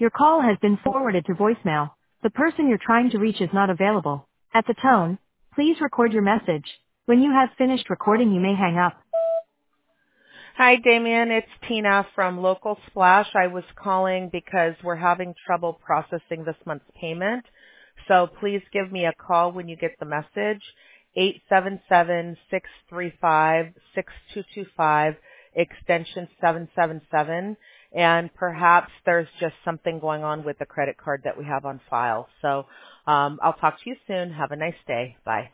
Your call has been forwarded to voicemail. The person you're trying to reach is not available. At the tone, please record your message. When you have finished recording, you may hang up. Hi, Damien. It's Tina from Local Splash. I was calling because we're having trouble processing this month's payment. So please give me a call when you get the message. 877-635-6225, extension 777. And perhaps there's just something going on with the credit card that we have on file. So I'll talk to you soon. Have a nice day. Bye.